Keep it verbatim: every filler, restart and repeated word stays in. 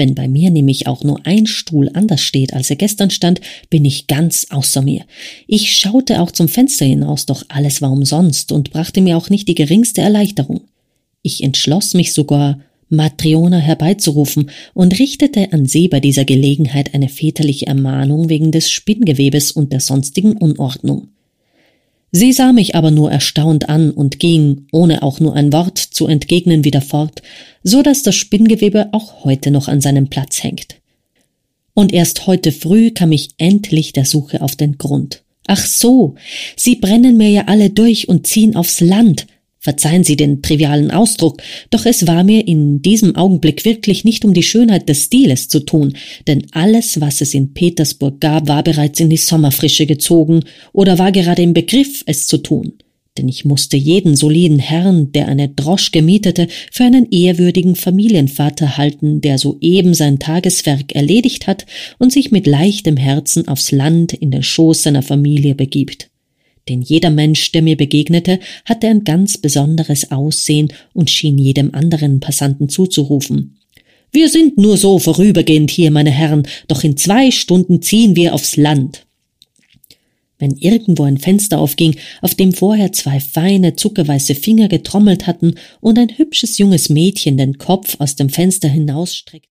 Wenn bei mir nämlich auch nur ein Stuhl anders steht, als er gestern stand, bin ich ganz außer mir. Ich schaute auch zum Fenster hinaus, doch alles war umsonst und brachte mir auch nicht die geringste Erleichterung. Ich entschloss mich sogar, Matryona herbeizurufen und richtete an sie bei dieser Gelegenheit eine väterliche Ermahnung wegen des Spinngewebes und der sonstigen Unordnung. Sie sah mich aber nur erstaunt an und ging, ohne auch nur ein Wort zu entgegnen, wieder fort, so dass das Spinngewebe auch heute noch an seinem Platz hängt. Und erst heute früh kam ich endlich der Suche auf den Grund. Ach so, sie brennen mir ja alle durch und ziehen aufs Land. Verzeihen Sie den trivialen Ausdruck, doch es war mir in diesem Augenblick wirklich nicht um die Schönheit des Stiles zu tun, denn alles, was es in Petersburg gab, war bereits in die Sommerfrische gezogen oder war gerade im Begriff, es zu tun. Denn ich musste jeden soliden Herrn, der eine Droschke mietete, für einen ehrwürdigen Familienvater halten, der soeben sein Tageswerk erledigt hat und sich mit leichtem Herzen aufs Land in den Schoß seiner Familie begibt. Denn jeder Mensch, der mir begegnete, hatte ein ganz besonderes Aussehen und schien jedem anderen Passanten zuzurufen: »Wir sind nur so vorübergehend hier, meine Herren, doch in zwei Stunden ziehen wir aufs Land.« Wenn irgendwo ein Fenster aufging, auf dem vorher zwei feine, zuckerweiße Finger getrommelt hatten und ein hübsches junges Mädchen den Kopf aus dem Fenster hinausstreckte,